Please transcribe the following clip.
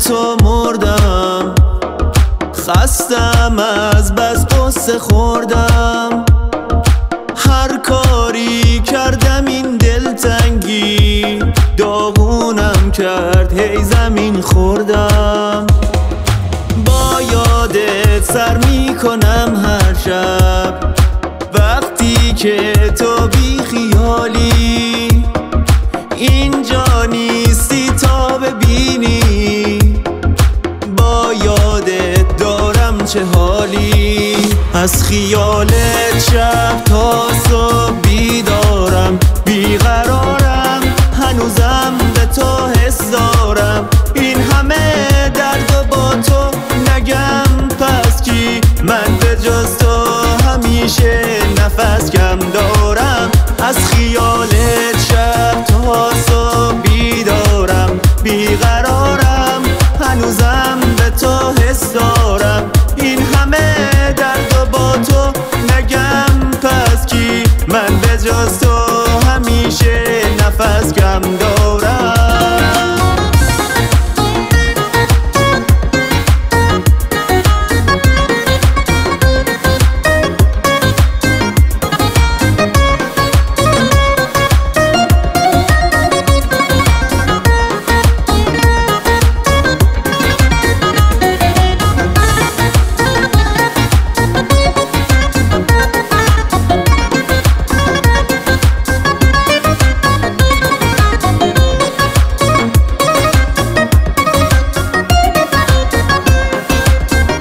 تو مردم، خستم از بس قصه خوردم. هر کاری کردم این دلتنگی داغونم کرد، هی زمین خوردم. با یادت سر میکنم هر شب، وقتی که تو بی خیالی اینجا نیستی تا ببینی. با یادت دارم چه حالی، از خیالت شب تا صبح بیدارم. بیقرارم هنوزم به تو حس دارم. این همه درد و با تو نگم پس کی؟ من به جز تو همیشه نفس کم دارم. از خیالت شب تا صبح بیدارم. بیقرارم هنوزم به تو حس دارم. این همه درد و با تو نگم پس کی؟ من به جز تو همیشه نفس کم دارم.